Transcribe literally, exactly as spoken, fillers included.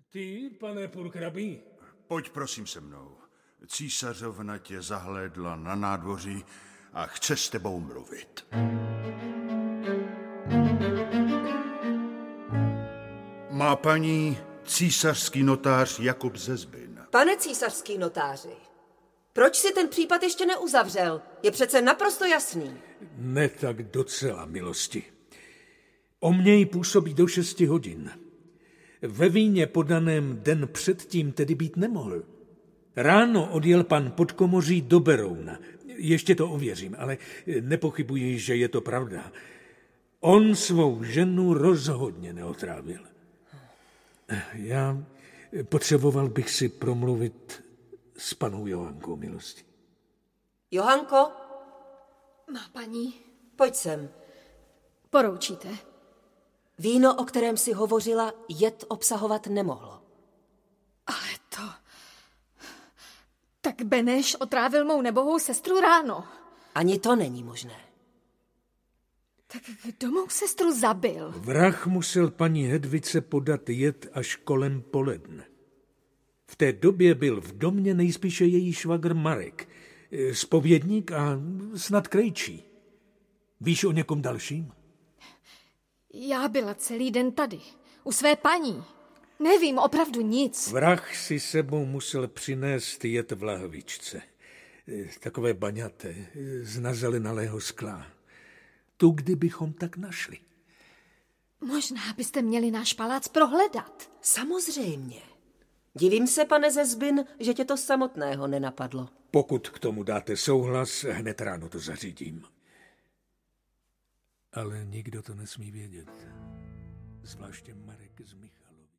Ty, pane purkrabí? Pojď prosím se mnou. Císařovna tě zahlédla na nádvoří a chce s tebou mluvit. Má paní císařský notář Jakub ze Zbyn. Pane císařský notáři, proč si ten případ ještě neuzavřel? Je přece naprosto jasný. Ne tak docela, milosti. Omněj působí do šesti hodin. Ve víně podaném den předtím tedy být nemohl. Ráno odjel pan podkomoří do Berouna. Ještě to ověřím, ale nepochybuji, že je to pravda. On svou ženu rozhodně neotrávil. Já potřeboval bych si promluvit s panou Johankou, milosti. Johanko? Má paní. Pojď sem. Poroučíte. Víno, o kterém si hovořila, jed obsahovat nemohlo. Ale to... Tak Beneš otrávil mou nebohou sestru ráno. Ani to není možné. Tak kdo mou sestru zabil? Vrah musel paní Hedvice podat jed až kolem poledne. V té době byl v domě nejspíše její švagr Marek, zpovědník a snad krejčí. Víš o někom dalším? Já byla celý den tady, u své paní. Nevím opravdu nic. Vrah si sebou musel přinést jed v lahvičce. Takové baňaté, z nazelenalého skla. Tu kdybychom tak našli. Možná byste měli náš palác prohledat. Samozřejmě. Divím se, pane ze Zbyn, že tě to samotného nenapadlo. Pokud k tomu dáte souhlas, hned ráno to zařídím. Ale nikdo to nesmí vědět. Zvláště Marek z Michal.